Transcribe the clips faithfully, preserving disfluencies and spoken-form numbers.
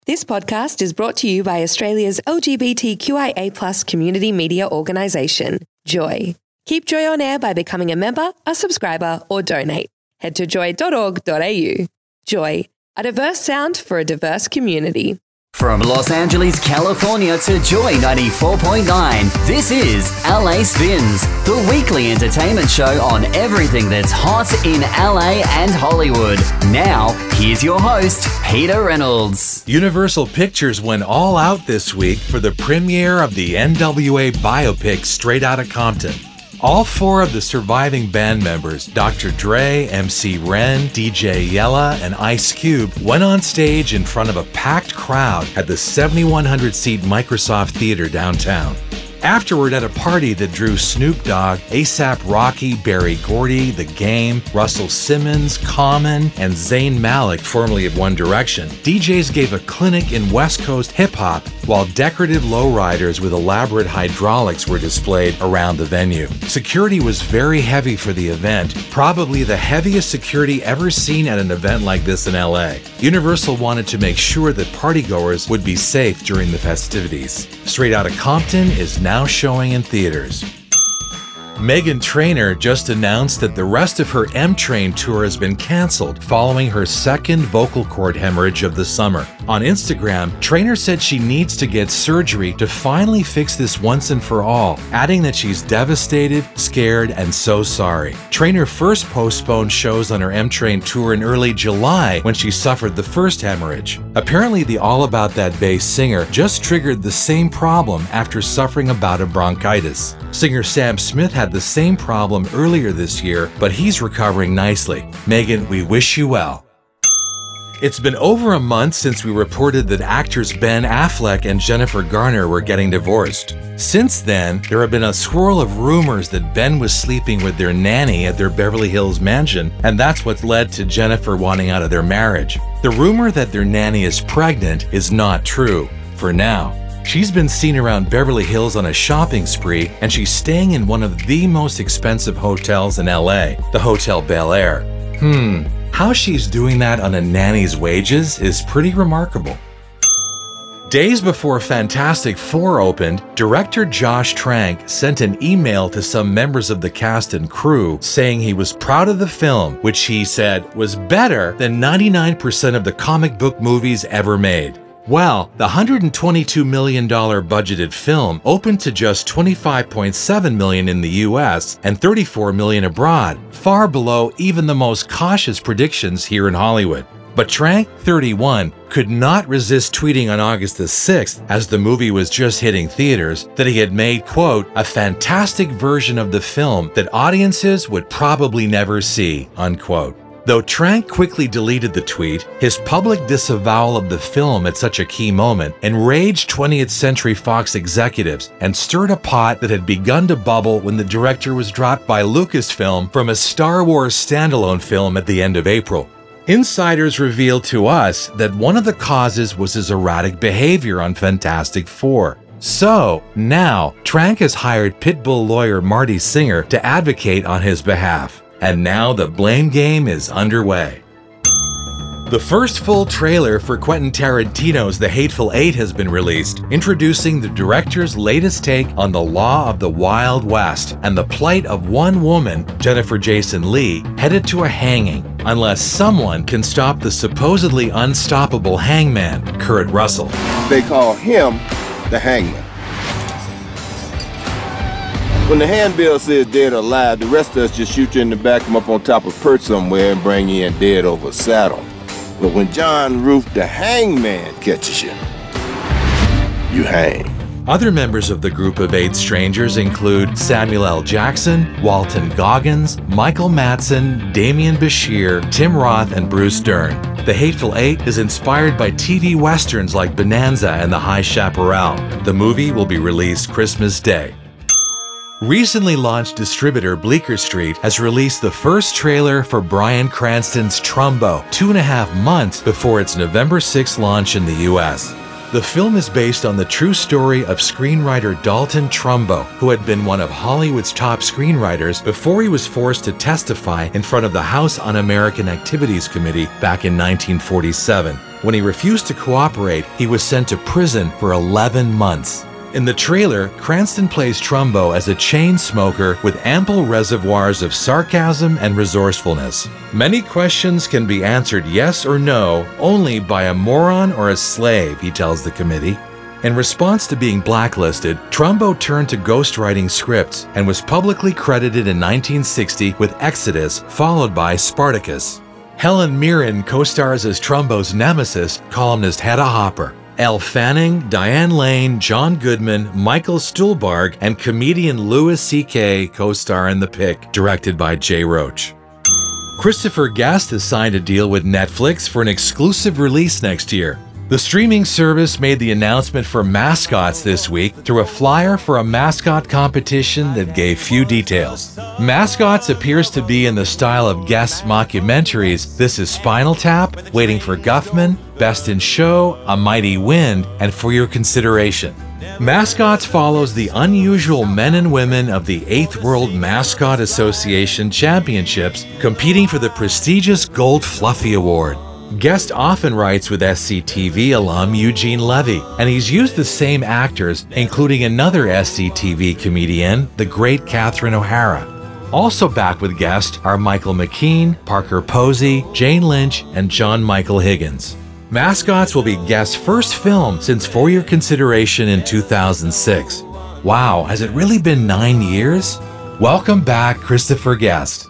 This podcast is brought to you by Australia's L G B T Q I A plus community media organisation, Joy. Keep Joy on air by becoming a member, a subscriber, or donate. Head to joy dot org dot a u. Joy, a diverse sound for a diverse community. From Los Angeles, California to Joy ninety-four point nine, this is L A Spins, the weekly entertainment show on everything that's hot in L A and Hollywood. Now, here's your host, Peter Reynolds. Universal Pictures went all out this week for the premiere of the N W A biopic Straight Outta Compton. All four of the surviving band members, Doctor Dre, M C Ren, D J Yella, and Ice Cube, went on stage in front of a packed crowd at the seventy-one hundred seat Microsoft Theater downtown. Afterward, at a party that drew Snoop Dogg, A$AP Rocky, Berry Gordy, The Game, Russell Simmons, Common, and Zayn Malik, formerly of One Direction, D Js gave a clinic in West Coast hip-hop, while decorative lowriders with elaborate hydraulics were displayed around the venue. Security was very heavy for the event, probably the heaviest security ever seen at an event like this in L A. Universal wanted to make sure that partygoers would be safe during the festivities. Straight Outta Compton is now now showing in theaters. Meghan Trainor just announced that the rest of her M-Train tour has been canceled following her second vocal cord hemorrhage of the summer. On Instagram, Trainor said she needs to get surgery to finally fix this once and for all, adding that she's devastated, scared, and so sorry. Trainor first postponed shows on her M-Train tour in early July when she suffered the first hemorrhage. Apparently, the All About That bass singer just triggered the same problem after suffering a bout of bronchitis. Singer Sam Smith had the same problem earlier this year, but he's recovering nicely. Meghan, we wish you well. It's been over a month since we reported that actors Ben Affleck and Jennifer Garner were getting divorced. Since then, there have been a swirl of rumors that Ben was sleeping with their nanny at their Beverly Hills mansion, and that's what's led to Jennifer wanting out of their marriage. The rumor that their nanny is pregnant is not true, for now. She's been seen around Beverly Hills on a shopping spree, and she's staying in one of the most expensive hotels in L A, the Hotel Bel Air. Hmm, how she's doing that on a nanny's wages is pretty remarkable. Days before Fantastic Four opened, director Josh Trank sent an email to some members of the cast and crew saying he was proud of the film, which he said was better than ninety-nine percent of the comic book movies ever made. Well, the one hundred twenty-two million dollars budgeted film opened to just twenty-five point seven million dollars in the U S and thirty-four million dollars abroad, far below even the most cautious predictions here in Hollywood. But Trank, thirty-one, could not resist tweeting on August the sixth, as the movie was just hitting theaters, that he had made, quote, a fantastic version of the film that audiences would probably never see, unquote. Though Trank quickly deleted the tweet, his public disavowal of the film at such a key moment enraged twentieth Century Fox executives and stirred a pot that had begun to bubble when the director was dropped by Lucasfilm from a Star Wars standalone film at the end of April. Insiders revealed to us that one of the causes was his erratic behavior on Fantastic Four. So, now, Trank has hired Pitbull lawyer Marty Singer to advocate on his behalf. And now the blame game is underway. The first full trailer for Quentin Tarantino's The Hateful Eight has been released, introducing the director's latest take on the law of the Wild West and the plight of one woman, Jennifer Jason Leigh, headed to a hanging, unless someone can stop the supposedly unstoppable hangman, Kurt Russell. They call him the hangman. When the handbill says dead or alive, the rest of us just shoot you in the back, come up on top of a perch somewhere and bring you in dead over a saddle. But when John Roof, the hangman, catches you, you hang. Other members of the group of eight strangers include Samuel L. Jackson, Walton Goggins, Michael Madsen, Damian Bashir, Tim Roth, and Bruce Dern. The Hateful Eight is inspired by T V westerns like Bonanza and The High Chaparral. The movie will be released Christmas Day. Recently launched distributor Bleecker Street has released the first trailer for Bryan Cranston's Trumbo, two and a half months before its November sixth launch in the U S. The film is based on the true story of screenwriter Dalton Trumbo, who had been one of Hollywood's top screenwriters before he was forced to testify in front of the House Un-American Activities Committee back in nineteen forty-seven. When he refused to cooperate, he was sent to prison for eleven months. In the trailer, Cranston plays Trumbo as a chain smoker with ample reservoirs of sarcasm and resourcefulness. Many questions can be answered yes or no only by a moron or a slave, he tells the committee. In response to being blacklisted, Trumbo turned to ghostwriting scripts and was publicly credited in nineteen sixty with Exodus, followed by Spartacus. Helen Mirren co-stars as Trumbo's nemesis, columnist Hedda Hopper. Elle Fanning, Diane Lane, John Goodman, Michael Stuhlbarg, and comedian Louis C K co-star in The Pick, directed by Jay Roach. Christopher Guest has signed a deal with Netflix for an exclusive release next year. The streaming service made the announcement for Mascots this week through a flyer for a mascot competition that gave few details. Mascots appears to be in the style of Guest's mockumentaries This Is Spinal Tap, Waiting for Guffman, Best in Show, A Mighty Wind, and For Your Consideration. Mascots follows the unusual men and women of the eighth World Mascot Association Championships competing for the prestigious Gold Fluffy Award. Guest often writes with S C T V alum Eugene Levy, and he's used the same actors, including another S C T V comedian, the great Catherine O'Hara. Also back with Guest are Michael McKean, Parker Posey, Jane Lynch, and John Michael Higgins. Mascots will be Guest's first film since For Your Consideration in two thousand six. Wow, has it really been nine years? Welcome back, Christopher Guest.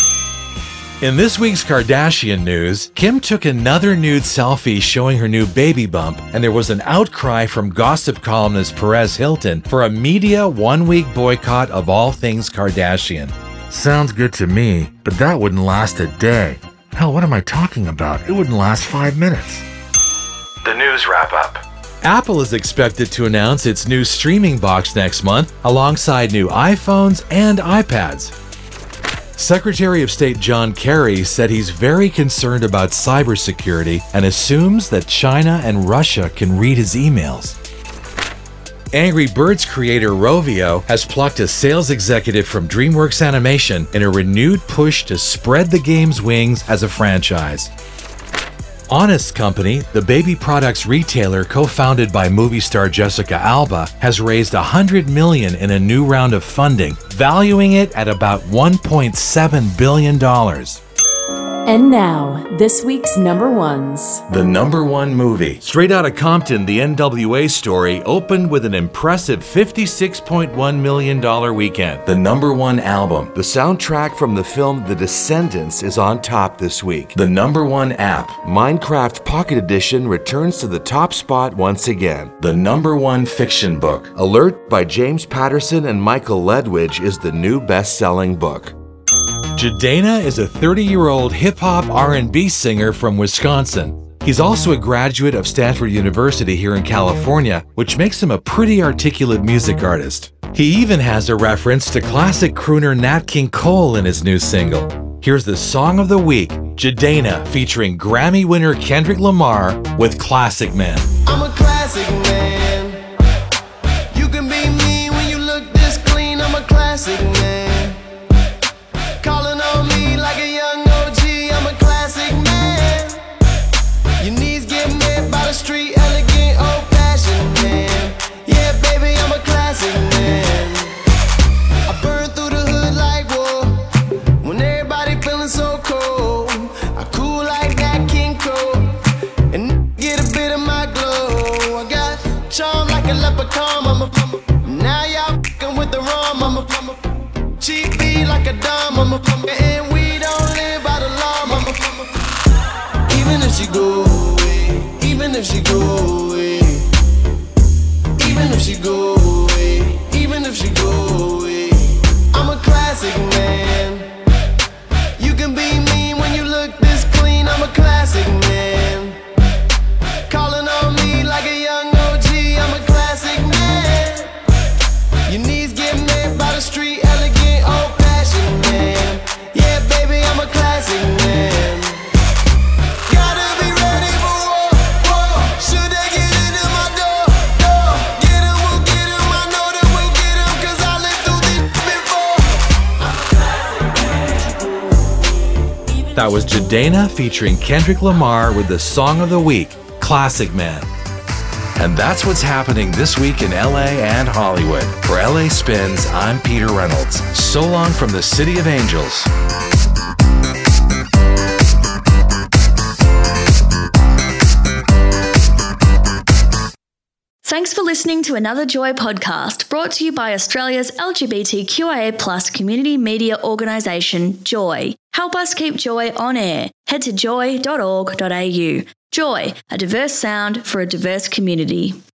In this week's Kardashian news, Kim took another nude selfie showing her new baby bump, and there was an outcry from gossip columnist Perez Hilton for a media one-week boycott of all things Kardashian. Sounds good to me, but that wouldn't last a day. Hell, what am I talking about? It wouldn't last five minutes. The news wrap-up. Apple is expected to announce its new streaming box next month, alongside new iPhones and iPads. Secretary of State John Kerry said he's very concerned about cybersecurity and assumes that China and Russia can read his emails. Angry Birds creator Rovio has plucked a sales executive from DreamWorks Animation in a renewed push to spread the game's wings as a franchise. Honest Company, the baby products retailer co-founded by movie star Jessica Alba, has raised one hundred million dollars in a new round of funding, valuing it at about one point seven billion dollars. And now, this week's number ones. The number one movie. Straight Outta Compton, the N W A story, opened with an impressive fifty-six point one million dollars weekend. The number one album. The soundtrack from the film The Descendants is on top this week. The number one app. Minecraft Pocket Edition returns to the top spot once again. The number one fiction book. Alert by James Patterson and Michael Ledwidge is the new best-selling book. Jadena is a thirty-year-old hip-hop R and B singer from Wisconsin. He's also a graduate of Stanford University here in California, which makes him a pretty articulate music artist. He even has a reference to classic crooner Nat King Cole in his new single. Here's the song of the week, Jadena, featuring Grammy winner Kendrick Lamar with Classic Man. I'm a classic man. You can be me when you look this clean. I'm a classic man. Calling on me like a young O G. I'm a classic man. Your knees get met by the street, elegant, old-fashioned man. Yeah, baby, I'm a classic man. I burn through the hood like war. When everybody feeling so cold, I cool like that King Cole and get a bit of my glow. I got charm like a leprechaun. I'm a now y'all f***ing with the rum. I'm a cheap beat like a dime. I'm a and we don't live by the law. I'm a even if she go away, even if she go away, even if she go away, even if she go away, I'm a classic man. You can be mean when you look this clean. I'm a classic man. Calling on me like a young O G. I'm a classic man. Your knees get met by the street, elegant, old-fashioned man. Yeah, baby, I'm a classic man. Gotta be ready for war, war. Should they get into my door, door? Get 'em, we'll get 'em. I know that we'll get 'em, 'cause I lived through this before. That was Jadena featuring Kendrick Lamar with the song of the week, classic man. And that's what's happening this week in L A and Hollywood. For L A Spins, I'm Peter Reynolds. So long from the City of Angels. Thanks for listening to another Joy podcast brought to you by Australia's L G B T Q I A plus community media organisation, Joy. Help us keep Joy on air. Head to joy dot org dot a u. Joy, a diverse sound for a diverse community.